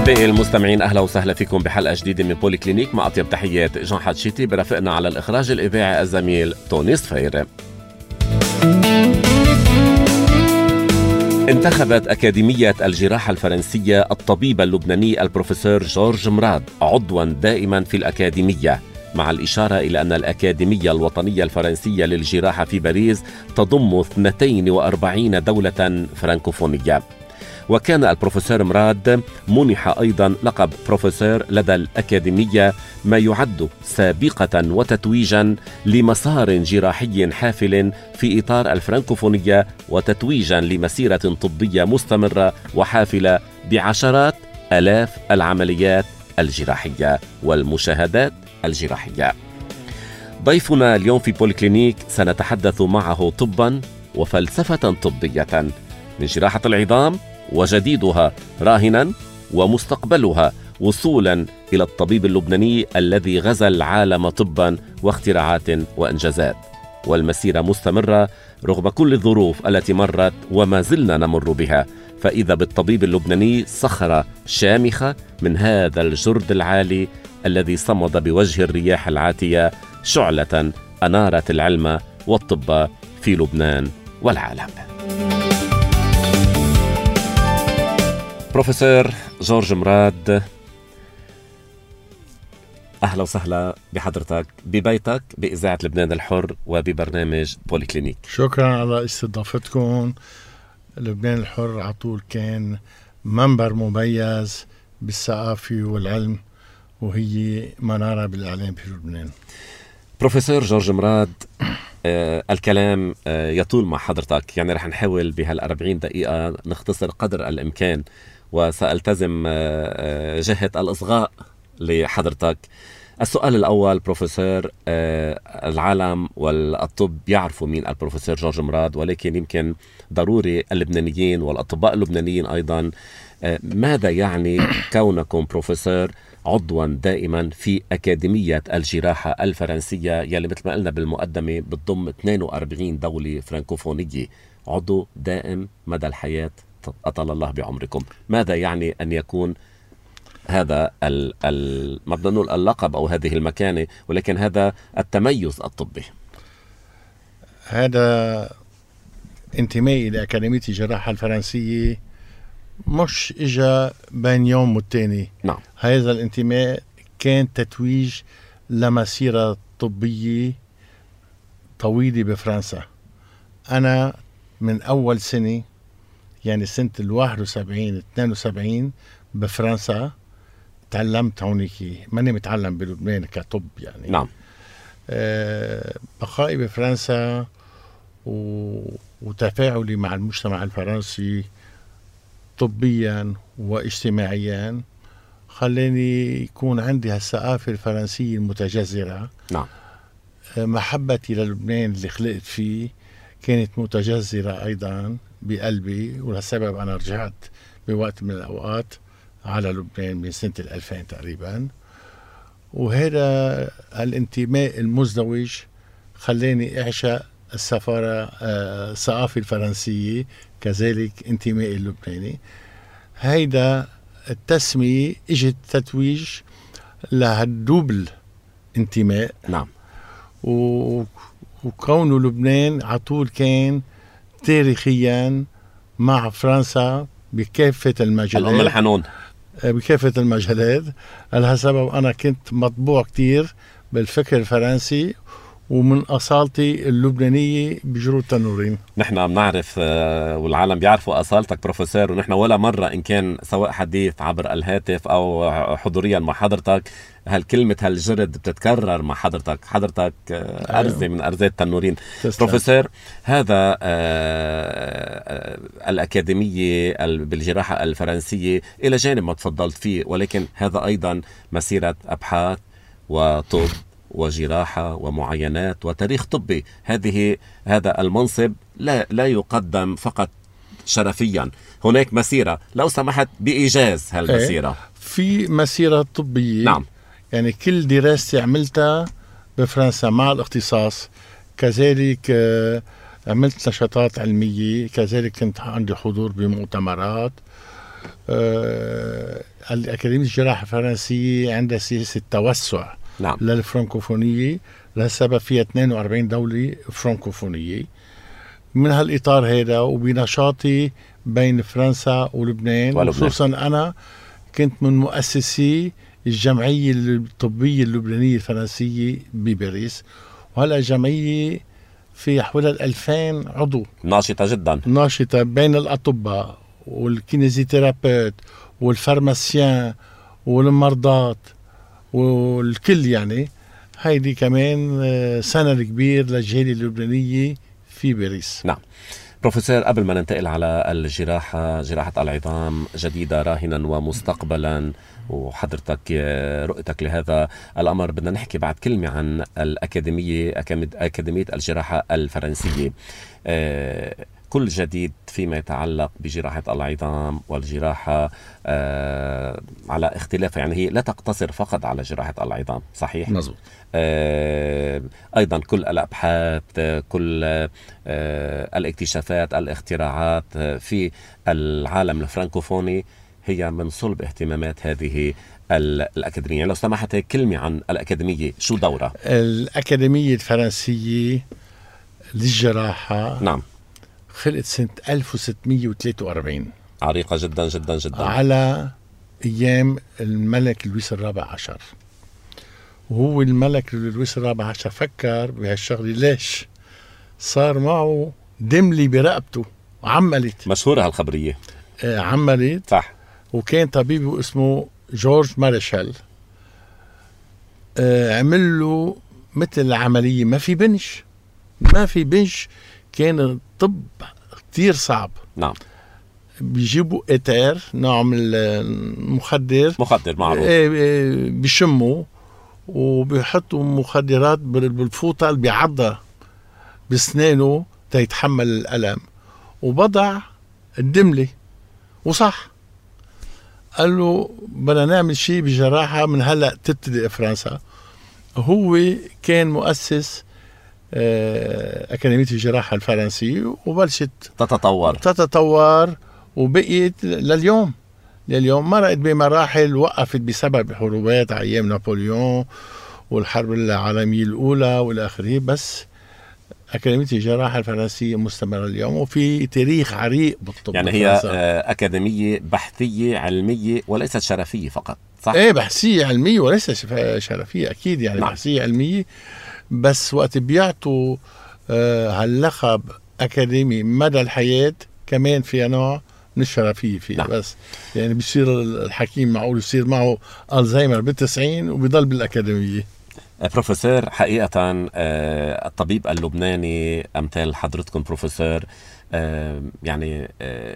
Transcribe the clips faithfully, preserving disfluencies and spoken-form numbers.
أعزائي المستمعين، أهلا وسهلا فيكم بحلقة جديدة من بولي كلينيك. مع أطيب تحيات جان حتشيتي، برافقنا على الإخراج الإذاعي الزميل توني صفير. انتخبت أكاديمية الجراحة الفرنسية الطبيب اللبناني البروفيسور جورج مراد عضواً دائماً في الأكاديمية، مع الإشارة إلى أن الأكاديمية الوطنية الفرنسية للجراحة في باريس تضم اثنتين وأربعين دولة فرانكوفونية. وكان البروفيسور مراد منح أيضا لقب بروفيسور لدى الأكاديمية، ما يعد سابقة وتتويجا لمسار جراحي حافل في إطار الفرنكوفونية، وتتويجا لمسيرة طبية مستمرة وحافلة بعشرات آلاف العمليات الجراحية والمشاهدات الجراحية. ضيفنا اليوم في بوليكلينيك سنتحدث معه طبا وفلسفة طبية، من جراحة العظام وجديدها راهنا ومستقبلها، وصولا إلى الطبيب اللبناني الذي غزا العالم طبا واختراعات وإنجازات. والمسيرة مستمرة رغم كل الظروف التي مرت وما زلنا نمر بها، فإذا بالطبيب اللبناني صخرة شامخة من هذا الجرد العالي الذي صمد بوجه الرياح العاتية، شعلة أنارت العلم والطب في لبنان والعالم. بروفيسور جورج مراد، أهلا وسهلا بحضرتك ببيتك بإذاعة لبنان الحر وببرنامج بوليكلينيك. شكرا على استضافتكم. لبنان الحر على طول كان منبر مميز بالثقافة والعلم، وهي منارة بالإعلام في لبنان. بروفيسور جورج مراد، آه الكلام آه يطول مع حضرتك، يعني رح نحاول بهالأربعين دقيقة نختصر قدر الإمكان، وسألتزم آه جهة الإصغاء لحضرتك. السؤال الأول بروفيسور، آه العالم والطب يعرفوا مين البروفيسور جورج مراد، ولكن يمكن ضروري اللبنانيين والأطباء اللبنانيين أيضا آه ماذا يعني كونكم بروفيسور عضوا دائما في أكاديمية الجراحة الفرنسية، يلي مثل ما قلنا بالمقدمة بتضم اثنين وأربعين دولة فرانكوفونية، عضو دائم مدى الحياة، أطال الله بعمركم. ماذا يعني أن يكون هذا ال ال ما بدنا نقول اللقب أو هذه المكانة، ولكن هذا التميز الطبي؟ هذا انتمائي لأكاديمية الجراحة الفرنسية مش إجا بين يوم والتاني. نعم. هذا الانتماء كان تتويج لمسيرة طبية طويلة بفرنسا. أنا من أول سنة، يعني سنة الواحد وسبعين اثنين وسبعين بفرنسا تعلمت هونيكي، ماني متعلم بلبنان كطب يعني. نعم. أه بقائي بفرنسا و... وتفاعلي مع المجتمع الفرنسي طبيا واجتماعيا خلاني يكون عندي هالثقافة الفرنسية المتجذرة. نعم. محبتي للبنان اللي خلقت فيه كانت متجذرة أيضا بقلبي، ولهالسبب أنا رجعت بوقت من الأوقات على لبنان من سنة الألفين تقريبا، وهذا الانتماء المزدوج خلاني أعشق السفارة الثقافة الفرنسية، كذلك انتمائي اللبناني. هيدا التسمية اجت تتويج لهالدوبل انتماء. نعم. و... وكونه لبنان عطول كان تاريخيا مع فرنسا بكافة المجالات، الأم الحنون بكافة المجالات. لهالسبب أنا كنت مطبوع كتير بالفكر الفرنسي، ومن أصالتي اللبنانية بجرود تنورين. نحن بنعرف والعالم بيعرفوا أصالتك بروفيسور، ونحن ولا مرة إن كان سواء حديث عبر الهاتف أو حضوريا مع حضرتك هالكلمة هالجرد بتتكرر مع حضرتك. حضرتك أرزة من أرزات تنورين. بروفيسور، هذا الأكاديمية بالجراحة الفرنسية إلى جانب ما تفضلت فيه، ولكن هذا أيضا مسيرة أبحاث وطب وجراحة ومعاينات وتاريخ طبي. هذه هذا المنصب لا لا يقدم فقط شرفيا، هناك مسيرة. لو سمحت بإيجاز هالمسيرة. في مسيرة طبية. نعم. يعني كل دراستي عملتها بفرنسا مع الاختصاص، كذلك عملت نشاطات علمية، كذلك كنت عندي حضور بمؤتمرات، آه الأكاديمية الجراحة الفرنسية عندها سياسة توسع نعم. للفرنكوفونية، لسبب فيها اثنين وأربعين دولة فرنكوفونية. من هالإطار هذا وبنشاطي بين فرنسا ولبنان، ولبنان. وخصوصا أنا كنت من مؤسسي الجمعية الطبية اللبنانية الفرنسية بباريس، وهلأ الجمعية في حوالي الألفين عضو، ناشطة جدا، ناشطة بين الأطباء والكينيزيثيرابيوت والفارماسيان والمرضات والكل. يعني هيدي كمان سند كبير للجالية اللبنانية في باريس. نعم. بروفيسور، قبل ما ننتقل على الجراحة، جراحة العظام جديدة راهنا ومستقبلا، وحضرتك رؤيتك لهذا الأمر، بدنا نحكي بعد كلمة عن الأكاديمية، أكاديمية الجراحة الفرنسية. كل جديد فيما يتعلق بجراحة العظام والجراحة آه على اختلاف، يعني هي لا تقتصر فقط على جراحة العظام، صحيح؟ مظبوط. آه أيضا كل الأبحاث، كل آه الاكتشافات، الاختراعات في العالم الفرنكوفوني هي من صلب اهتمامات هذه الأكاديمية. لو سمحت كلمة عن الأكاديمية، شو دورها؟ الأكاديمية الفرنسية للجراحة نعم خلقت سنة ألف وستمية وثلاثة وأربعين، عريقة جدا جدا جدا، على أيام الملك لويس الرابع عشر. وهو الملك لويس الرابع عشر فكر بهالشغلة، ليش؟ صار معه دملي برقبته وعملت، مشهورة هالخبرية. آه عملت صح. وكان طبيبه اسمه جورج مارشال، آه عمل له مثل العملية، ما في بنش، ما في بنش، كان الطب كتير صعب. نعم. بيجيبوا إتر، نوع من المخدر، مخدر معروف، بيشموا وبيحطوا مخدرات بالفوطة اللي بيعضها بسنانه تيتحمل الألم، وبضع الدملة وصح. قال له بدنا نعمل شيء بجراحة من هلأ تبتدي فرنسا. هو كان مؤسس أكاديمية الجراحة الفرنسية، وبلشت تتطور تتطور وبقيت لليوم. لليوم مرقت بمراحل، وقفت بسبب حروبات أيام نابليون والحرب العالمية الأولى والآخرين، بس أكاديمية الجراحة الفرنسية مستمرة اليوم وفي تاريخ عريق بالطب. يعني هي أكاديمية بحثية علمية وليست شرفية فقط، صح؟ إيه، بحثية علمية وليس شرفية أكيد، يعني نعم. بحثية علمية، بس وقت بيعطوا آه هاللقب أكاديمي مدى الحياة كمان فيها نوع من الشرفية فيها. نعم. بس يعني بيصير الحكيم معقول يصير معه ألزهايمر بالتسعين وبيضل بالأكاديمية. بروفيسور، حقيقة الطبيب اللبناني أمثال حضرتكم بروفيسور، يعني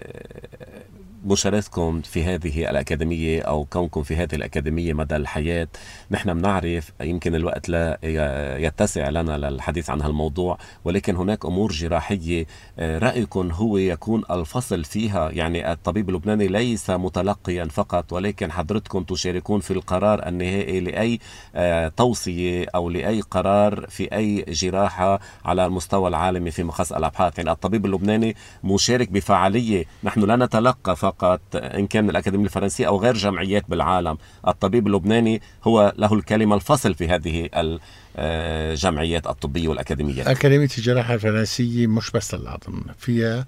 مشاركتكم في هذه الأكاديمية أو كونكم في هذه الأكاديمية مدى الحياة، نحن بنعرف يمكن الوقت لا يتسع لنا للحديث عن هالموضوع، ولكن هناك أمور جراحية رأيكم هو يكون الفصل فيها. يعني الطبيب اللبناني ليس متلقيا فقط، ولكن حضرتكم تشاركون في القرار النهائي لأي توصية أو لأي قرار في أي جراحة على المستوى العالمي في مخص الأبحاث. يعني الطبيب اللبناني مشارك بفعالية، نحن لا نتلقى فقط إن كان الأكاديمية الفرنسية أو غير جمعيات بالعالم. الطبيب اللبناني هو له الكلمة الفصل في هذه الجمعيات الطبية والأكاديميات. أكاديمية الجراحة الفرنسية مش بس العظم، فيها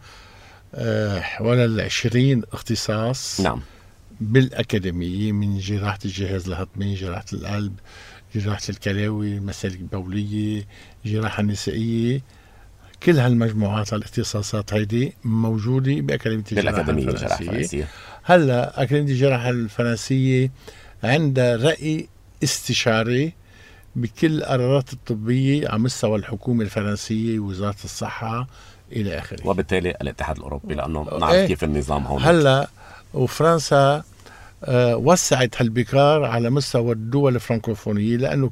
حوالي العشرين اختصاص. نعم. بالأكاديمية، من جراحة الجهاز الهضمي، جراحة القلب، جراحة الكلاوي، المسالك البولية، جراحة النسائية، كل هالمجموعات الاختصاصات هيدي موجودة بأكاديمية الجراحة الفرنسية. الفرنسية. هلا أكاديمية الجراحة الفرنسية عندها رأي استشاري بكل القرارات الطبية على مستوى الحكومة الفرنسية، وزارة الصحة إلى آخره، وبالتالي الاتحاد الأوروبي، لأنه نعرف ايه كيف النظام هون. هلا وفرنسا آه وسعت هالبكار على مستوى الدول الفرنكوفونية، لأنه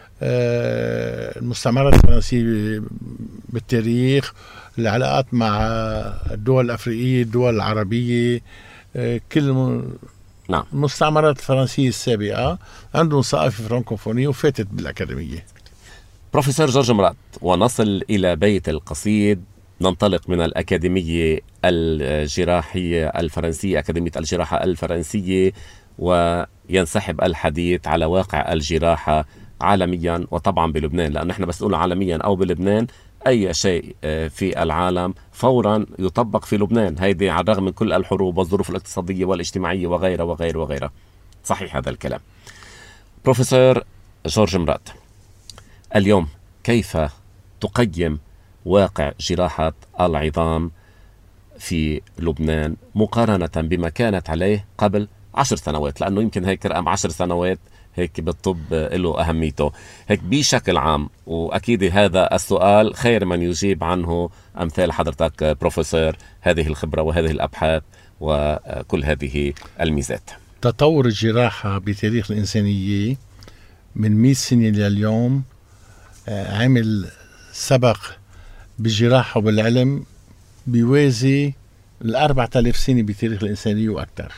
آه المستعمرات الفرنسية بالتاريخ، العلاقات مع الدول الأفريقية، الدول العربية، آه كل م... نعم. المستعمرات الفرنسية السابقة عندهم ثقافة فرنكوفونية وفاتت بالأكاديمية. بروفيسور جورج مراد، ونصل إلى بيت القصيد ننطلق من الأكاديمية الجراحية الفرنسية، أكاديمية الجراحة الفرنسية، وينسحب الحديث على واقع الجراحة عالميا وطبعا بلبنان، لأن احنا بس نقول عالميا أو بلبنان أي شيء في العالم فورا يطبق في لبنان، هيدي على الرغم من كل الحروب والظروف الاقتصادية والاجتماعية وغيرها وغيرها وغيرها. صحيح هذا الكلام. بروفيسور جورج مراد، اليوم كيف تقيم واقع جراحة العظام في لبنان مقارنة بما كانت عليه قبل عشر سنوات؟ لأنه يمكن هيك رقم عشر سنوات هيك بالطب له أهميته هيك بشكل عام، وأكيد هذا السؤال خير من يجيب عنه أمثال حضرتك بروفيسور، هذه الخبرة وهذه الأبحاث وكل هذه الميزات. تطور الجراحة بتاريخ الإنسانية من مئة سنة لليوم عمل سبق بالجراحة وبالعلم بيوازي الأربعة آلاف سنة بتاريخ الإنسانية وأكثر.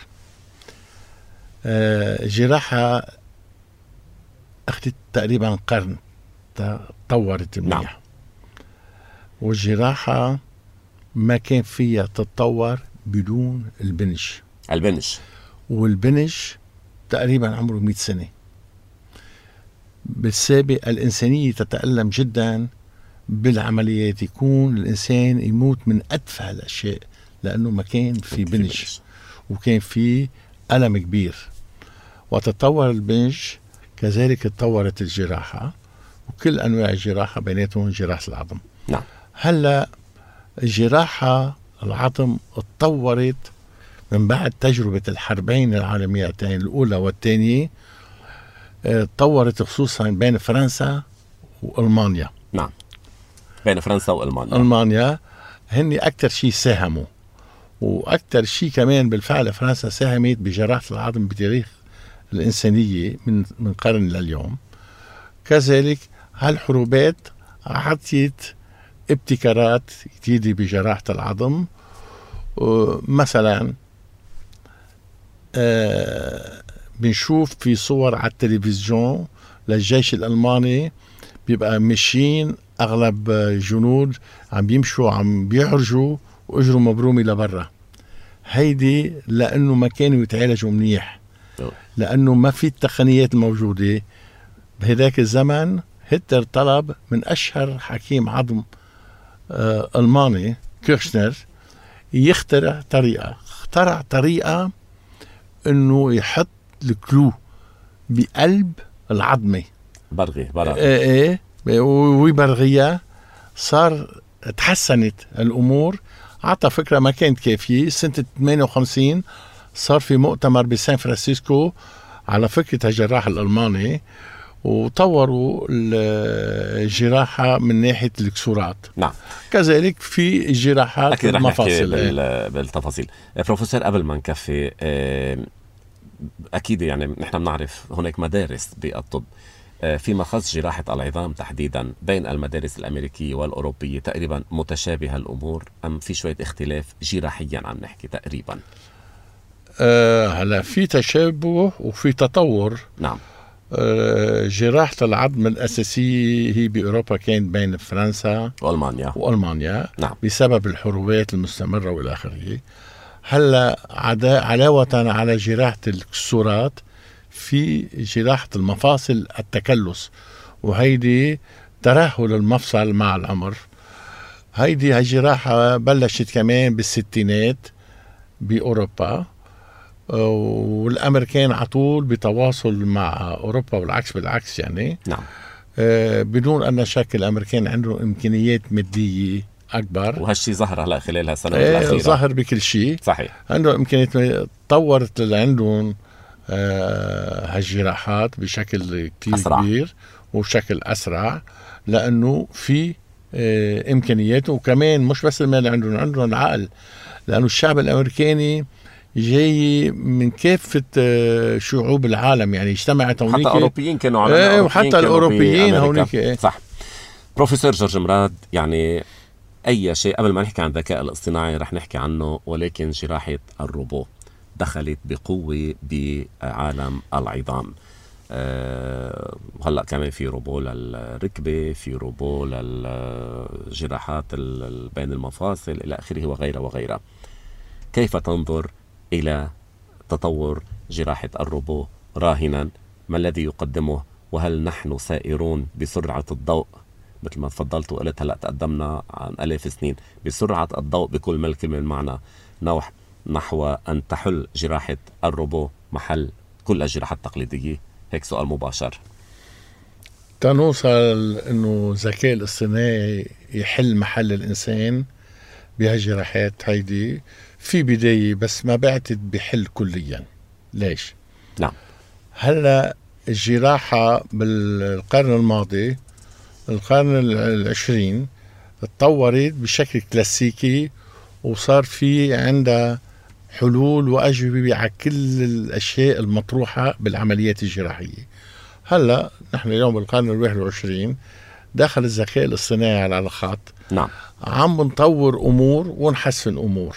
الجراحة أخذت تقريبا قرن تطورت منيح. نعم. والجراحة ما كان فيها تتطور بدون البنج. البنج والبنج تقريبا عمره مئة سنة. بالسابق الإنسانية تتألم جدا بالعمليات، يكون الإنسان يموت من أتفه الأشياء لأنه ما كان في بنج وكان في ألم كبير. وتطور البنج كذلك تطورت الجراحة وكل أنواع الجراحة بيناتهم جراحة العظم. نعم. هلا الجراحة العظم اتطورت من بعد تجربة الحربين العالميتين الأولى والثانية، تطورت خصوصا بين فرنسا وألمانيا. نعم. بين فرنسا وألمانيا. ألمانيا هني أكثر شيء ساهموا، وأكثر شيء كمان بالفعل فرنسا ساهمت بجراحة العظم بتاريخ الإنسانية من من قرن لليوم. كذلك هالحروبات عطيت ابتكارات جديدة بجراحة العظم. مثلا آه بنشوف في صور على التلفزيون للجيش الألماني بيبقى ماشيين أغلب جنود عم بيمشوا عم بيعرجوا وأجروا مبرومي لبرا. هيدي لأنه ما كانوا يتعالجوا منيح، لأنه ما في التقنيات الموجودة بهذاك الزمن. هتلر طلب من أشهر حكيم عظم آه ألماني كيرشنر يخترع طريقة، اخترع طريقة إنه يحط الكلو بقلب العظمة، برغي برغي ايه ايه ويبرغيها. صار تحسنت الأمور، عطى فكرة ما كانت كافية. سنة ثمانية وخمسين صار في مؤتمر بسان فرانسيسكو على فكرة الجراح الألماني، وطوروا الجراحة من ناحية الكسورات. نعم. كذلك في الجراحات المفاصل بالتفاصيل. بروفيسور قبل ما نكفي، أكيد يعني نحن بنعرف هناك مدارس بالطب فيما خص جراحة العظام تحديدا بين المدارس الأمريكية والأوروبية تقريبا متشابهة الأمور، أم في شوية اختلاف جراحيا عم نحكي تقريبا؟ أه هلا في تشابه وفي تطور. نعم. أه جراحة العظم الأساسية هي بأوروبا كانت بين فرنسا وألمانيا وألمانيا. نعم. بسبب الحروبات المستمرة والى آخره. هلا علاوة على جراحة الكسورات في جراحة المفاصل التكلس، وهيدي ترهل المفصل مع العمر. هيدي هالجراحة بلشت كمان بالستينات بأوروبا، والأمريكان عطول بتواصل مع أوروبا والعكس بالعكس يعني. نعم. آه بدون أن شك الأمريكان عندهم إمكانيات مادية أكبر، وهالشي ظهر هلا خلال هالسنوات آه الأخيرة. ظهر بكل شيء. صحيح. عندهم إمكانيات، طورت عندهم آه هالجراحات بشكل كتير أسرع. كبير وبشكل أسرع، لأنه في آه إمكانيات، وكمان مش بس المال عندهم، عندهم العقل، لأنه الشعب الأمريكاني جاي من كافة شعوب العالم، يعني اجتمعت هونيك. حتى أوروبيين كانوا على ايه وحتى الأوروبيين هونيك. ايه. صح. بروفيسور جورج مراد، يعني أي شيء قبل ما نحكي عن الذكاء الاصطناعي رح نحكي عنه، ولكن جراحة الروبو دخلت بقوة بعالم العظام. أه هلا كمان في روبو للركبة، في روبو للجراحات بين المفاصل إلى آخره وغيرها وغيرها. كيف تنظر إلى تطور جراحة الروبو راهنا ما الذي يقدمه؟ وهل نحن سائرون بسرعة الضوء مثل ما تفضلت وقلت هلأ تقدمنا عن ألاف سنين بسرعة الضوء بكل ما الكلمة المعنى نوح نحو أن تحل جراحة الروبو محل كل الجراحات التقليدية؟ هيك سؤال مباشر. تنوصل إنه الذكاء الاصطناعي يحل محل الإنسان بهالجراحات هيدي في بداية، بس ما بعتد بحل كليا. ليش؟ نعم. هلا الجراحة بالقرن الماضي القرن العشرين تطورت بشكل كلاسيكي وصار في عندها حلول وأجوبة على كل الأشياء المطروحة بالعمليات الجراحية. هلا نحن اليوم بالقرن الواحد والعشرين دخل الذكاء الاصطناعي على الخط. نعم. عم نطور أمور ونحسن أمور.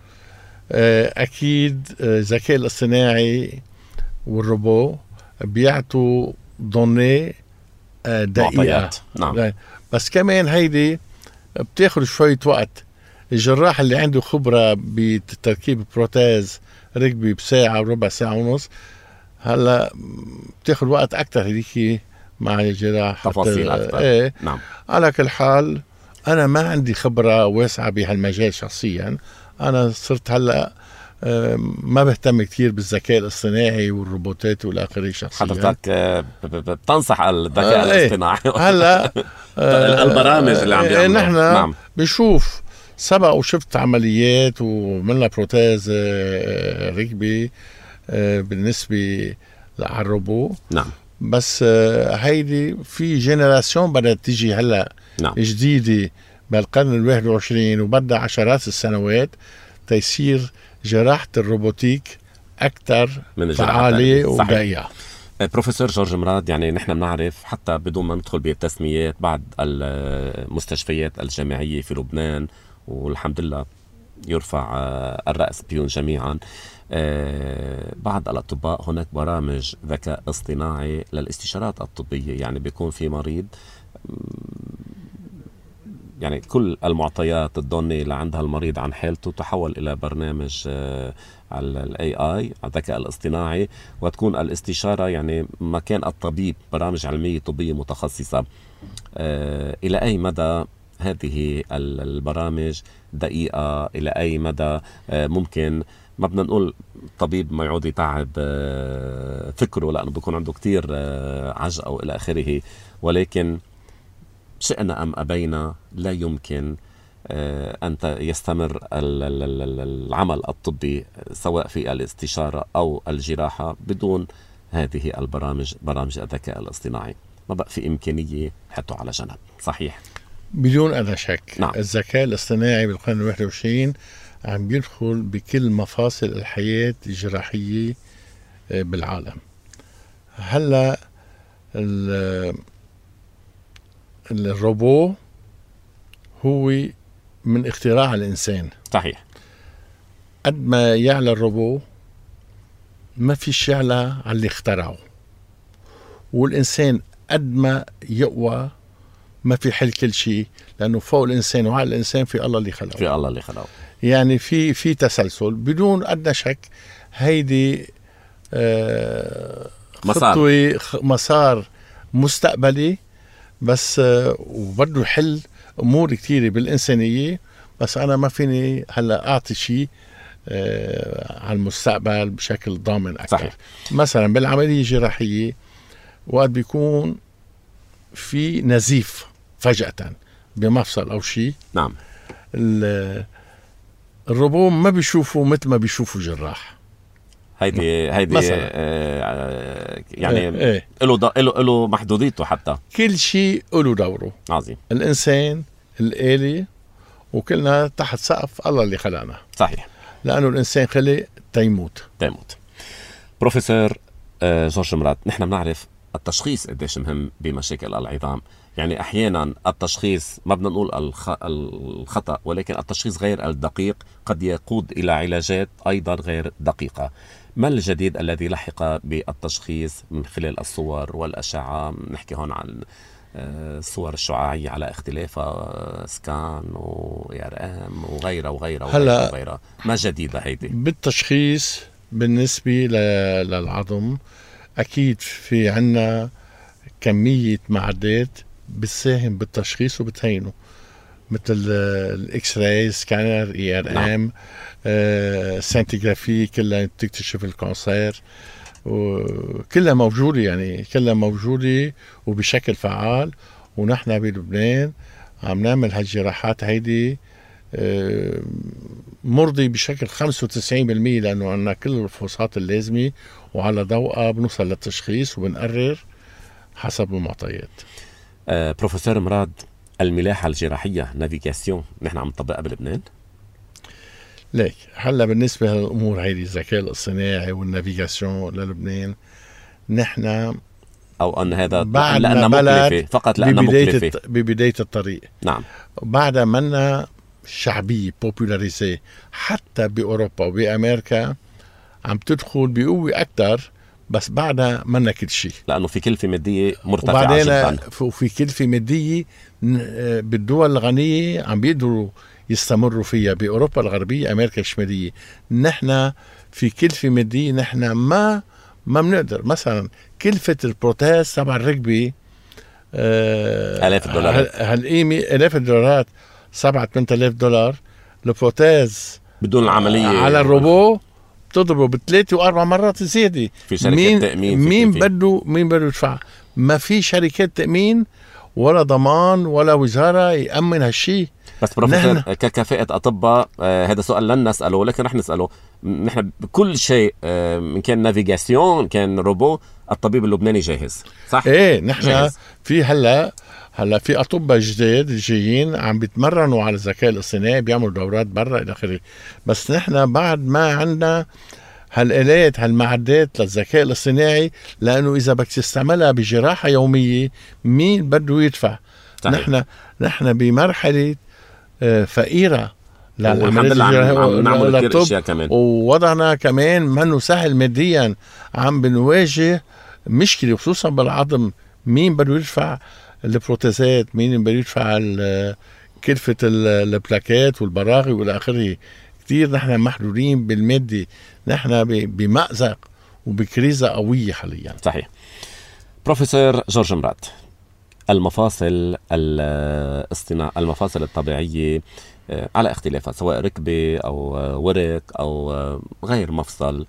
أكيد الذكاء الاصطناعي والروبو بيعطوا دوني دقيقة. نعم. بس كمان هيدي بتاخد شوية وقت. الجراح اللي عنده خبرة بتركيب بروتاز ركبي بساعة وربع ساعة ونص هلا بتاخد وقت أكتر هذيك مع الجراح تفاصيل أكتر. ايه. نعم. على كل حال أنا ما عندي خبرة واسعة بهالمجال شخصيا. أنا صرت هلا ما بهتم كتير بالذكاء الاصطناعي والروبوتات والآخرين شخصيا. حضرتك بتنصح الذكاء آه الاصطناعي هلا البرامج اللي عم بيعملوها. نحن نعم. بنشوف سبق وشفت عمليات ومنها بروتاز ركبي بالنسبة للروبو. نعم. بس هيدي في جينيراسيون بدأت تيجي هلا. نعم. جديدة بالقرن الواحد والعشرين وبدأ عشرات السنوات تيصير جراحة الروبوتيك أكثر من فعالية ودقيقة. بروفيسور جورج مراد، يعني نحن بنعرف حتى بدون ما ندخل بالتسميات بعض المستشفيات الجامعية في لبنان والحمد لله يرفع الرأس بيون جميعا، بعض الأطباء هناك برامج ذكاء اصطناعي للاستشارات الطبية. يعني بيكون في مريض يعني كل المعطيات الدوني اللي عندها المريض عن حالته تحول إلى برنامج على الاي اي على الذكاء الاصطناعي، وتكون الاستشارة يعني مكان الطبيب برامج علمية طبية متخصصة. إلى أي مدى هذه البرامج دقيقة؟ إلى أي مدى ممكن ما بدنا نقول طبيب ما يعود يتعب فكره لأنه بيكون عنده كتير عجقة أو إلى آخره، ولكن شئنا أم أبينا لا يمكن أن يستمر العمل الطبي سواء في الاستشارة أو الجراحة بدون هذه البرامج، برامج الذكاء الاصطناعي. ما بقى في إمكانية حطوا على جنب. صحيح؟ بدون أدنى شك. نعم. الذكاء الاصطناعي بالقرن الواحد والعشرين عم بيدخل بكل مفاصل الحياة الجراحية بالعالم. هلا الروبو هو من اختراع الإنسان. صحيح. قد ما يعلى الروبو ما في يعلى على اللي اخترعه، والإنسان قد ما يقوى ما في حل كل شيء، لأنه فوق الإنسان وعلى الإنسان في الله اللي خلقه. في الله اللي خلقه. يعني في في تسلسل بدون أدنى شك. هيدي آه خطوة مسار مستقبلي، بس آه وبده يحل أمور كتيرة بالإنسانية. بس أنا ما فيني هلا أعطي شيء آه على المستقبل بشكل ضامن أكثر. صحيح. مثلا بالعملية الجراحية وقت بيكون في نزيف فجأة بمفصل أو شيء، نعم، الروبو ما بيشوفوا مثل ما بيشوفوا جراح. هيدي هيدي آه يعني ايه له له له محدوديته، حتى كل شيء له دوره. عظيم. الإنسان الآلي وكلنا تحت سقف الله اللي خلقنا. صحيح. لأنه الإنسان خلق تيموت تيموت. بروفيسور آه جورج مراد، نحن بنعرف التشخيص قديش مهم بمشاكل العظام. يعني أحيانا التشخيص ما بدنا نقول الخ... الخطأ، ولكن التشخيص غير الدقيق قد يقود إلى علاجات أيضا غير دقيقة. ما الجديد الذي لحق بالتشخيص من خلال الصور والأشعة؟ نحكي هون عن الصور الشعاعية على اختلافها، سكان وإي آر إم وغيرها وغيرها وغيرها, وغيرها. ما جديدة هيدي بالتشخيص بالنسبة للعظم؟ أكيد في عنا كمية معدات بتساهم بالتشخيص وبتهينه، مثل الاكس راي، سكانر، اي ار ام، سنتيغرافي كلها بتكتشف الكانسير، وكلها موجودة، يعني كلها موجودة وبشكل فعال. ونحن بلبنان عم نعمل هالجراحات هيدي مرضي بشكل خمسة وتسعين بالمية، لأنه عنا كل الفحوصات اللازمة وعلى ضوءها بنوصل للتشخيص وبنقرر حسب المعطيات. أه بروفيسور مراد، الملاحة الجراحية نافيغاسيون نحن عم نطبقها بلبنان؟ ليك هلا بالنسبة للأمور هيدي الذكاء الاصطناعي والنافيغاسيون للبنان، نحن أو أن هذا لأنها مكلفة فقط لأنها مكلفة ببداية الطريق. نعم. بعد منا شعبية بوبولاريزي حتى بأوروبا وبأمريكا عم تدخل بقوة أكتر، بس بعدها منا كل شيء لأنه في كلفة مادية مرتفعة جدا، وفي كلفة مادية بالدول الغنية عم بيقدروا يستمروا فيها. بأوروبا الغربية، أمريكا الشمالية، نحن في كلفة مادية نحن ما ما بنقدر. مثلا كلفة البروتاز تبع الركبة آه آلاف الدولارات، هالقيمة آلاف الدولارات، سبعة ثمانية آلاف دولار. البروتاز بدون العملية على الروبو بتضربه بثلاثة وأربع مرات زيادة. في شركة مين تأمين مين بده مين بده يدفع؟ ما في شركات تأمين ولا ضمان ولا وزارة يأمن هالشي. بس بروفيسور، ككفاءة أطباء آه هذا سؤال لن نسأله، لكن رح نسأله. نحن بكل شيء آه من كان نافيغاسيون كان روبو، الطبيب اللبناني جاهز، صح؟ ايه نحن في هلا هلا في أطباء جداد جايين عم بيتمرنوا على الذكاء الاصطناعي، بيعملوا دورات برا إلى آخره. بس نحن بعد ما عندنا هالآلات هالمعدات للذكاء الاصطناعي، لأنه إذا بدك تستعملها بجراحة يومية مين بده يدفع؟ صحيح. نحن نحن بمرحلة فقيرة للعملية الجراحية، ووضعنا كمان منه سهل ماديا، عم بنواجه مشكلة خصوصا بالعظم. مين بده يدفع البروتيزات؟ مين بده يدفع كلفة البلاكات والبراغي والى آخره؟ كتير نحن محدودين بالمادة، نحن بمأزق وبكريزة قوية حاليا. صحيح. بروفيسور جورج مراد، المفاصل الاصطناعية، المفاصل الطبيعية على اختلافها، سواء ركبة أو ورك أو غير مفصل،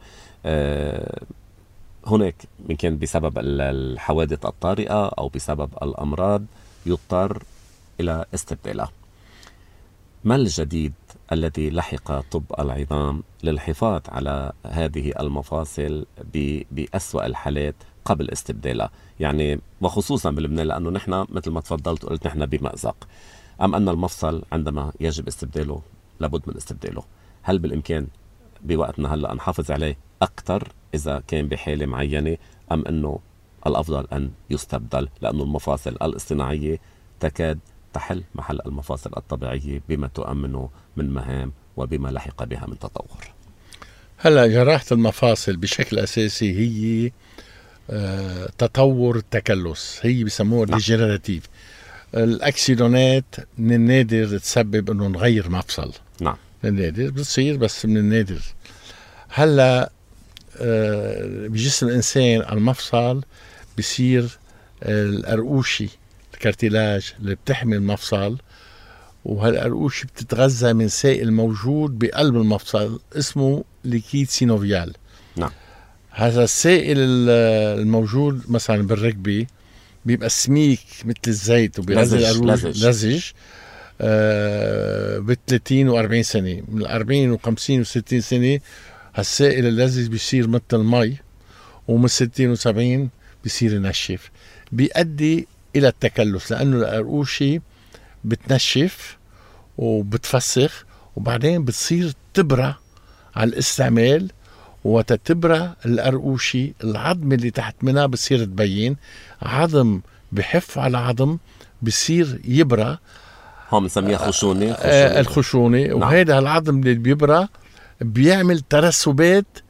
هناك من كان بسبب الحوادث الطارئة أو بسبب الأمراض يضطر إلى استبدالها. ما الجديد الذي لحق طب العظام للحفاظ على هذه المفاصل بأسوأ الحالات قبل استبدالها؟ يعني وخصوصا بلبنان، لأنه نحن مثل ما تفضلت وقلت نحن بمأزق، أم أن المفصل عندما يجب استبداله لابد من استبداله؟ هل بالإمكان بوقتنا هلأ نحافظ عليه أكثر إذا كان بحالة معينة، أم أنه الأفضل أن يستبدل لأنه المفاصل الاصطناعية تكاد تحل محل المفاصل الطبيعية بما تؤمنه من مهام وبما لحق بها من تطور؟ هلا جراحة المفاصل بشكل أساسي هي آه تطور التكلس، هي بيسموها ديجنراتيف. الأكسيدونات من النادر تسبب أنه نغير مفصل. نعم، من النادر بتصير، بس من النادر. هلا آه بجسم الإنسان المفصل بيصير آه الأرقوشي، الكارتيلاج اللي بتحمي المفصل، وهالأرقوشي بتتغذى من سائل موجود بقلب المفصل اسمه ليكيد سينوفيال. نعم. هذا السائل الموجود مثلا بالركبة بيبقى سميك مثل الزيت وبيغذي الأرقوش لزج آه بالثلاثين وأربعين سنة. من الأربعين وخمسين وستين سنة هالسائل اللزج بيصير مثل المي، ومن ستين وسبعين بيصير ينشف، بيؤدي إلى التكلس، لأنه الأرقوشي بتنشف وبتفسخ وبعدين بتصير تبرة على الاستعمال. وتتبرة الأرقوشي العظم اللي تحت منها بتصير تبين، عظم بحف على عظم بصير يبرى، هم نسميها خشونة. آه الخشونة. نعم. وهذا العظم اللي بيبرى بيعمل ترسبات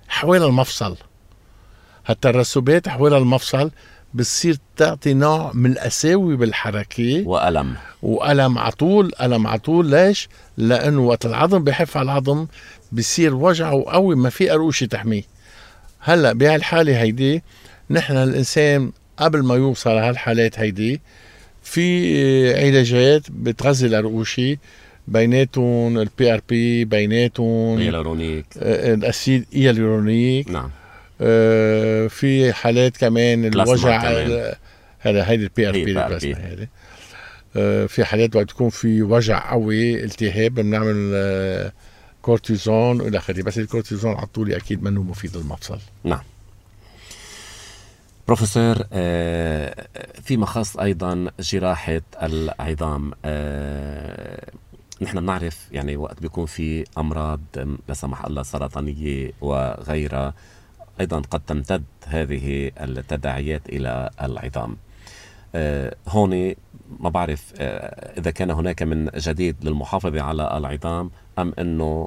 حوالي المفصل. هالترسبات حوالي المفصل بتصير تعطي نوع من القساوي بالحركة وألم وألم عطول. ألم عطول ليش؟ لأنه وقت العظم بيحف على العظم بيصير وجعه قوي، ما في قروشة تحميه. هلأ بهالحالة هيدي نحن الإنسان قبل ما يوصل هالحالات هيدي في علاجات بتغذي القروشة، بيناتهم البي ار بي، بيناتهم هيالورونيك، الأسيد هيالورونيك. نعم. آه في حالات كمان الوجع، هذا هيدي البي ار بي هذه. آه في حالات وقت تكون في وجع قوي، التهاب، بنعمل آه كورتيزون والى اخره. بس الكورتيزون على طول اكيد منه مفيد للمفصل. نعم. بروفيسور، فيما خاص أيضا جراحة العظام، نحن بنعرف يعني وقت بيكون في أمراض لا سمح الله سرطانية وغيرها، أيضا قد تمتد هذه التداعيات إلى العظام. هون ما بعرف إذا كان هناك من جديد للمحافظة على العظام أم أنه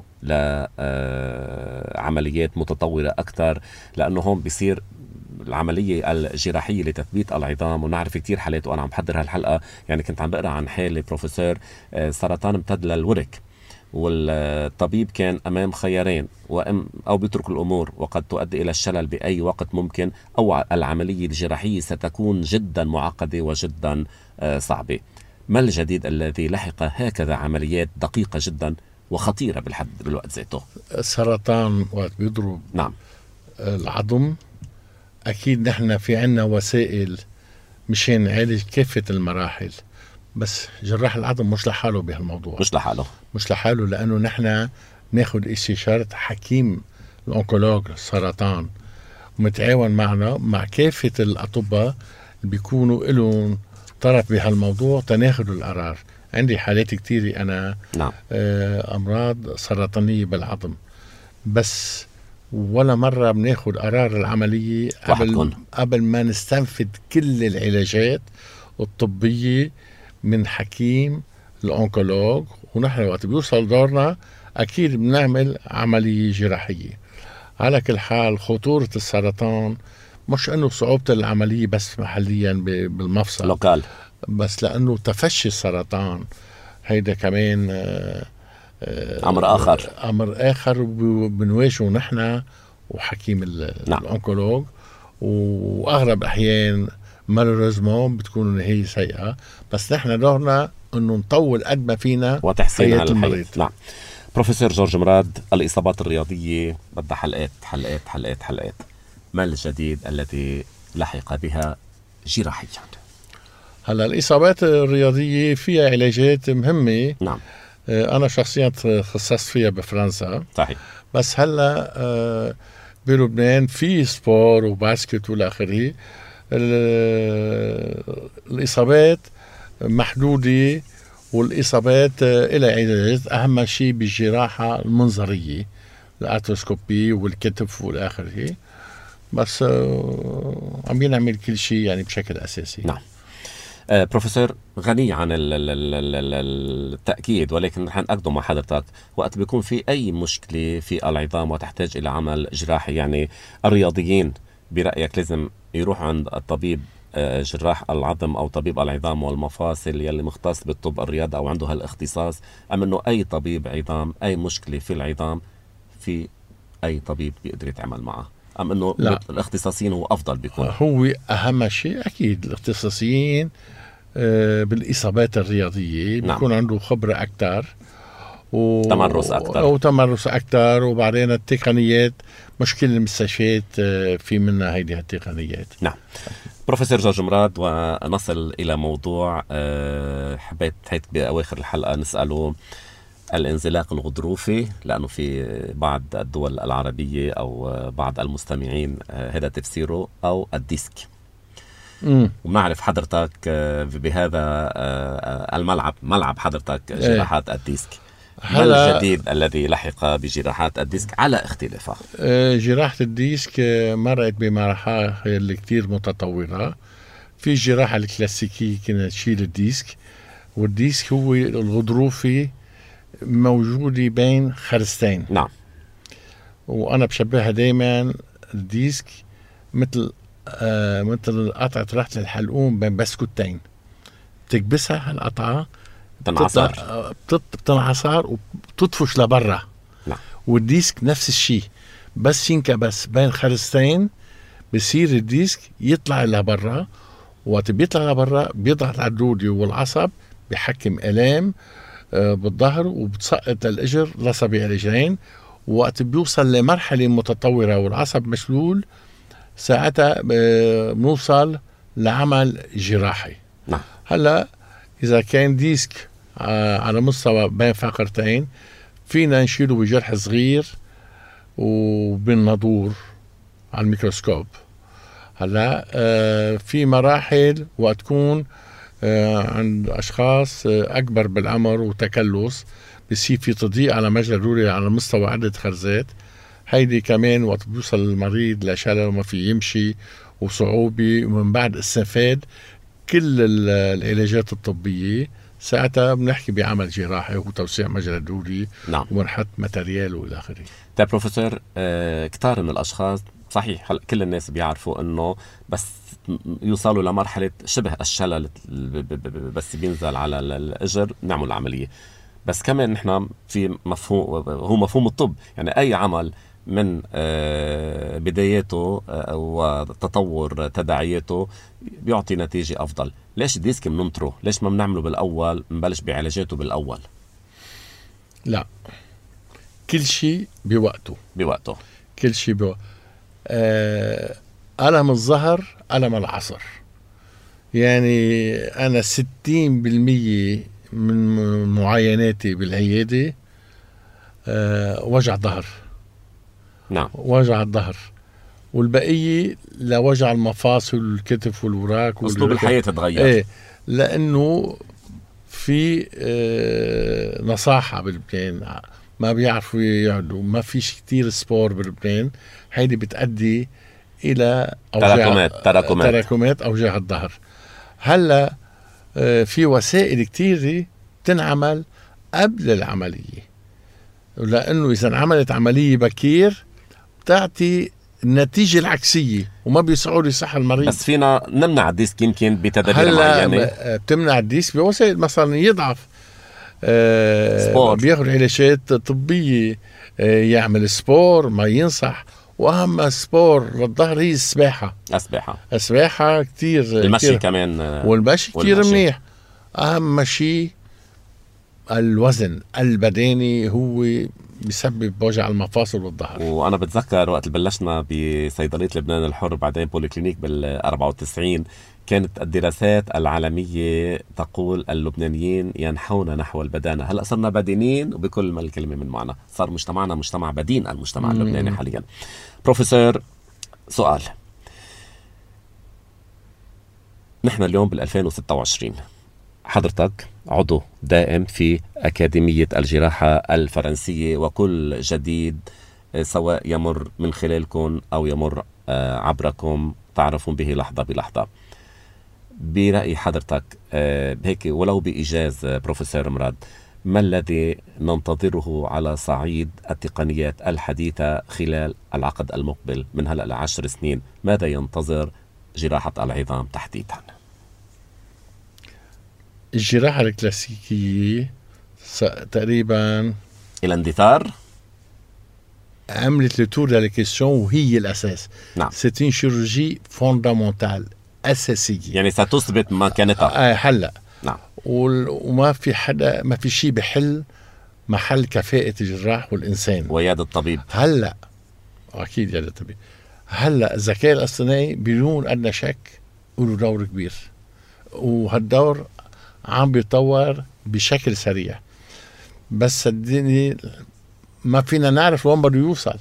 لعمليات متطورة أكثر، لأنه هون بيصير العملية الجراحية لتثبيت العظام. ونعرف كتير حالات، وأنا عم بحضر هالحلقة يعني كنت عم بقرأ عن حالة بروفيسور سرطان امتد للورك، والطبيب كان أمام خيارين، وإم أو بيترك الأمور وقد تؤدي إلى الشلل بأي وقت ممكن، أو العملية الجراحية ستكون جدا معقدة وجدا صعبة. ما الجديد الذي لحق هكذا عمليات دقيقة جدا وخطيرة بالحد بالوقت ذاته؟ السرطان وقت بيضرب نعم العظم أكيد نحن في عنا وسائل مشان نعالج كافة المراحل، بس جراح العظم مش لحاله بهالموضوع، مش لحاله مش لحاله لأنه نحن ناخد استشارة حكيم الأونكولوج السرطان، ومتعاون معنا مع كافة الأطباء اللي بيكونوا لهم طرف بهالموضوع تناخدوا القرار. عندي حالات كتيرة أنا نعم. أمراض سرطانية بالعظم، بس ولا مرة بناخد قرار العملية قبل, قبل ما نستنفذ كل العلاجات الطبية من حكيم الأونكولوج. ونحن وقت بيوصل دورنا أكيد بنعمل عملية جراحية. على كل حال خطورة السرطان مش أنه صعوبة العملية بس محليا بالمفصل لوكال، بس لأنه تفشي السرطان هيدا كمان أمر آخر أمر آخر بنواجهه نحن وحكيم نعم. الأونكولوج. وأغلب الأحيان مالوريزمون بتكون النهاية سيئة، بس نحن دورنا أنه نطول قد ما فينا وتحسين على المريض. نعم. بروفيسور جورج مراد، الإصابات الرياضية بدها حلقات حلقات حلقات حلقات، ما الجديد الذي لحق بها جراحيا؟ هلا الإصابات الرياضية فيها علاجات مهمة. نعم. أنا شخصيا تخصصت فيها بفرنسا. صحيح. بس هلا بلبنان في سبور وباسكت والى اخره. الإصابات محدودة والإصابات إلى علاجات، أهم شيء بالجراحة المنظرية الأرتروسكوبي والكتف والآخره. بس عم ينعمل كل شيء يعني بشكل أساسي. نعم. آه بروفيسور، غني عن التأكيد، ولكن رح نأكدم مع حضرتك وقت بيكون في أي مشكلة في العظام وتحتاج إلى عمل جراحي، يعني الرياضيين برأيك لازم يروحوا عند الطبيب جراح العظم أو طبيب العظام والمفاصل يلي مختص بالطب الرياضي أو عنده هالاختصاص، أم أنه أي طبيب عظام أي مشكلة في العظام في أي طبيب بيقدر يتعامل معه، أم أنه لا. الاختصاصيين هو أفضل بيكون؟ هو أهم شيء أكيد الاختصاصيين بالإصابات الرياضية بيكون نعم. عنده خبرة أكتر و... تمرس أكتر وتمرس أكتر. وبعدين التقنيات مش كل المستشفيات في منها هيدي التقنيات. نعم. بروفيسور جورج مراد، ونصل إلى موضوع حبيت هيك بأواخر الحلقة نسأله الانزلاق الغضروفي، لأنه في بعض الدول العربية أو بعض المستمعين هذا تفسيره، أو الديسك. مم. وبنعرف حضرتك بهذا الملعب ملعب حضرتك جراحات ايه. الديسك، ما الجديد الذي لحق بجراحات الديسك على اختلافها؟ جراحة الديسك مرت بمراحل كتير متطورة. في الجراحة الكلاسيكية كنا تشيل الديسك، والديسك هو الغضروفي موجود بين خرستين. نعم. وأنا بشبهها دايما الديسك مثل آه مثل قطعة رحلة الحلقوم بين بسكوتين، بتكبسها هالقطعة بتنعصر بتط... بتنعصر وبتطفش لبرا. نعم. والديسك نفس الشيء، بس ينكبس بين خرستين بصير الديسك يطلع لبرا، وقت بيطلع لبرا بيضغط على الدودي والعصب، بيحكم آلام آه بالظهر، وبتسقط الإجر لصبيع الرجلين. وقت بيوصل لمرحلة متطورة والعصب مشلول، ساعتها بنوصل لعمل جراحي. نعم. هلا إذا كان ديسك على مستوى بين فقرتين، فينا نشيله بجرح صغير وبالنادور على الميكروسكوب. هلا في مراحل وقت تكون عند أشخاص أكبر بالعمر وتكلس، بصير في تضييق على مجرى الدوري على مستوى عدة خرزات. هيدي كمان وقت بيوصل المريض لشلل وما في يمشي وصعوبة، ومن بعد استفاد كل العلاجات الطبية، ساعتها بنحكي بعمل جراحي وتوسيع مجرى الدوري. نعم. ونحط ماتريال والى اخره. طيب بروفيسور، آه كتار من الاشخاص صحيح هلا كل الناس بيعرفوا انه بس يوصلوا لمرحله شبه الشلل بس بينزل على الاجر نعمل العمليه. بس كمان نحن في مفهوم، هو مفهوم الطب، يعني اي عمل من آه بداياته آه وتطور تداعياته بيعطي نتيجه افضل. ليش الديسك بننطره؟ ليش ما بنعمله بالاول، نبلش بعلاجاته بالاول؟ لا، كل شيء بوقته بوقته كل شيء بوقته. آه ألم الظهر ألم العصر. يعني أنا ستين بالمية من معايناتي بالعيادة آه وجع ظهر. نعم. وجع الظهر، والبقية لوجع المفاصل والكتف والوراك. أسلوب الحياة تتغير. ايه، لأنه في آه نصاحة بلبنان، ما بيعرفوا يقعدوا، ما فيش كتير سبور بلبنان. هيدي بتؤدي إلى تراكمات تراكمات تراكمات أوجاع الظهر. هلا آه في وسائل كتيرة تنعمل قبل العملية، لأنه إذا انعملت عملية بكير بتعطي النتيجة العكسية وما بيسعوا يصح المريض. بس فينا نمنع الديسك يمكن بتدابير معينة. هلا بتمنع الديسك بوسائل، مثلا يضعف آه بياخد علاجات طبية، آه يعمل سبور، ما ينصح. وأهم سبور للظهر هي السباحة. السباحة السباحة كتير. المشي كتير كمان. والمشي كتير منيح. أهم شيء الوزن البدني هو بيسبب وجع المفاصل والظهر. وانا بتذكر وقت بلشنا بصيدليه لبنان الحر بعدين بوليكلينيك بالأربعة وتسعين، كانت الدراسات العالميه تقول اللبنانيين ينحون نحو البدانه. هلا صرنا بدينين وبكل ما الكلمه من معنى، صار مجتمعنا مجتمع بدين، المجتمع مم. اللبناني حاليا. بروفيسور، سؤال، نحن اليوم بالألفين وستة وعشرين، حضرتك عضو دائم في أكاديمية الجراحة الفرنسية، وكل جديد سواء يمر من خلالكم أو يمر عبركم تعرفون به لحظة بلحظة. برأي حضرتك هيك ولو بإيجاز بروفيسور مراد، ما الذي ننتظره على صعيد التقنيات الحديثة خلال العقد المقبل من هلأ لعشر سنين؟ ماذا ينتظر جراحة العظام تحديدا؟ الجراحة الكلاسيكية تقريبا الاندثار عملت لتور للكيسيون وهي الأساس. نعم. ستين شيروجي فوندامنتال أساسية، يعني ستثبت مكانتها. آه هلا. نعم. وما في حدا، ما في شيء بحل محل كفاءة الجراح والإنسان ويادة الطبيب. هلا أكيد يادة الطبيب. هلا الذكاء الاصطناعي بدون أدنى شك له دور كبير، وهالدور عم بيتطور بشكل سريع. بس صدقني ما فينا نعرف وين بده يوصل.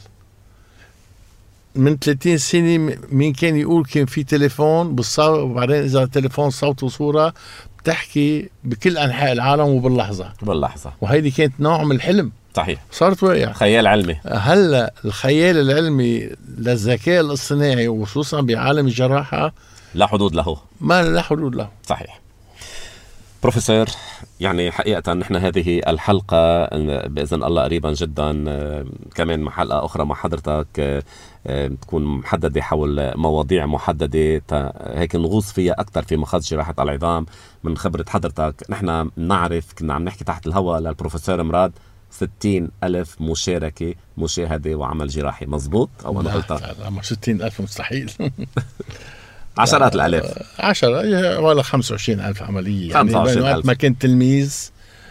من ثلاثين سنة مين كان يقول كان في تليفون بالصوت، وبعدين إذا تليفون صوت وصورة بتحكي بكل أنحاء العالم وباللحظة باللحظة. وهيدي كانت نوع من الحلم. صحيح. صارت واقع. خيال علمي. هلا الخيال العلمي للذكاء الاصطناعي وخصوصا بعالم الجراحة لا حدود له. ما لا حدود له. صحيح. بروفيسور، يعني حقيقة نحن هذه الحلقة بإذن الله قريبا جدا كمان مع حلقة أخرى مع حضرتك تكون محددة حول مواضيع محددة هيك نغوص فيها أكثر في مخاض جراحة العظام من خبرة حضرتك. نحن نعرف كنا عم نحكي تحت الهواء للبروفيسور مراد ستين ألف مشاركة مشاهدة وعمل جراحي، مظبوط أو أنا غلطان؟ لا ستين ألف مستحيل. عشرات الآلاف، عشرة ولا خمسة وعشرين ألف عملية. يعني وقت ما كنت تلميذ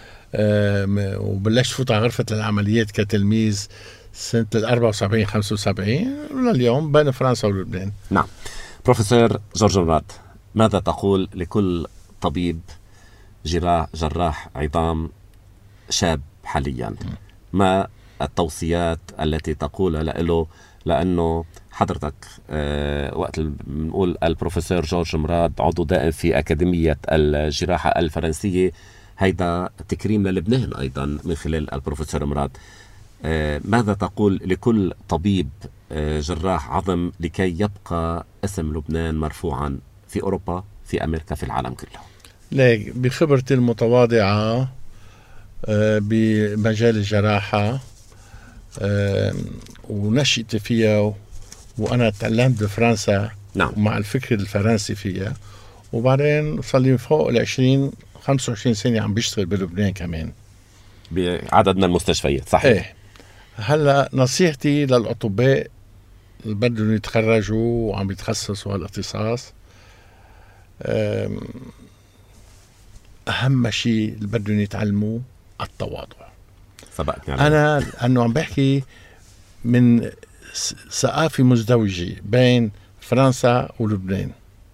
وبلشت فوت على غرفة العمليات كتلميذ سنة الأربعة وسبعين خمسة وسبعين لليوم بين فرنسا ولبنان. نعم. بروفيسور جورج مراد، ماذا تقول لكل طبيب جراح جراح عظام شاب حاليا؟ ما التوصيات التي تقولها له؟ لأنه حضرتك أه وقت بنقول البروفيسور جورج مراد عضو دائم في أكاديمية الجراحة الفرنسية، هيدا تكريم للبنان أيضا من خلال البروفيسور مراد. أه ماذا تقول لكل طبيب أه جراح عظم لكي يبقى اسم لبنان مرفوعا في أوروبا، في أمريكا، في العالم كله؟ ليك بخبرتي المتواضعة أه بمجال الجراحة أه ونشأت فيها، وأنا تعلمت بفرنسا. نعم. ومع الفكر الفرنسي فيها، وبعدين صار لي فوق العشرين خمسة وعشرين سنة عم بيشتغل بلبنان كمان بعدد من المستشفيات. صحيح. ايه. هلا نصيحتي للأطباء اللي بدهم يتخرجوا وعم يتخصصوا هالاختصاص، أهم شيء اللي بدهم يتعلموا التواضع. سبقتني أنا لأنه عم بحكي من ثقافة مزدوجة بين فرنسا ولبنان.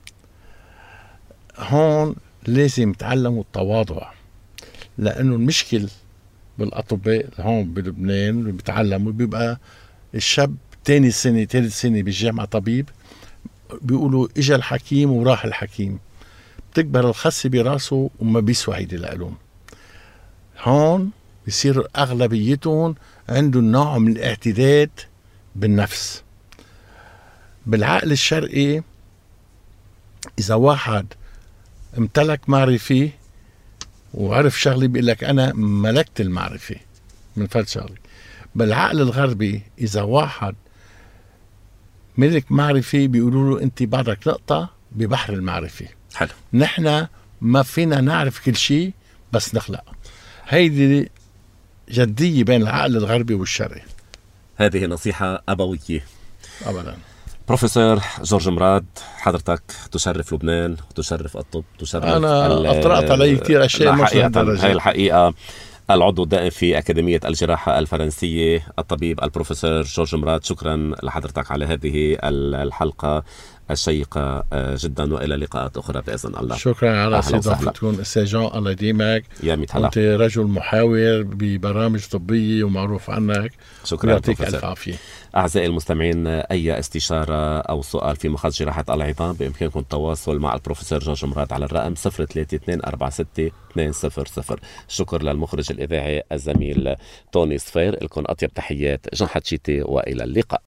هون لازم يتعلموا التواضع، لأنه المشكل بالأطباء هون بلبنان اللي بيتعلموا بيبقى الشاب تاني سنة ثالث سنة بالجامعة طبيب، بيقولوا إجا الحكيم وراح الحكيم، بتكبر الخصة براسه وما بيسوى هيدي لألهم. هون بيصير أغلبيتهم عندهم نوع من الاعتداد بالنفس. بالعقل الشرقي إذا واحد امتلك معرفة وعرف شغلي بيقول لك أنا ملكت المعرفة من فلت شغلي. بالعقل الغربي إذا واحد ملك معرفة بيقولوا له أنت بعدك نقطة ببحر المعرفة. حلو. نحن ما فينا نعرف كل شيء بس نخلق. هيدي جدية بين العقل الغربي والشرقي. هذه نصيحة أبوية. أبدا. بروفيسور جورج مراد، حضرتك تشرف لبنان وتشرف الطب، تشرف. أنا أطرقت علي كتير أشياء مش لهالدرجة. هاي الحقيقة العضو الدائم في أكاديمية الجراحة الفرنسية الطبيب البروفيسور جورج مراد، شكرا لحضرتك على هذه الحلقة الشيقة جدا، وإلى لقاءات أخرى بإذن الله. شكرا على استضافتكم أستاذ جان، الله يديمك. يا ميت هلا. أنت رجل محاور ببرامج طبية ومعروف عنك. شكرا. يعطيك ألف عافية. أعزائي المستمعين، أي استشارة أو سؤال في مخاض جراحة العظام بإمكانكم التواصل مع البروفيسور جورج مراد على الرقم صفر ثلاثة اثنين أربعة ستة اثنين صفر صفر. شكر للمخرج الإذاعي الزميل توني صفير. لكم أطيب تحيات جان حتشيتي، وإلى اللقاء.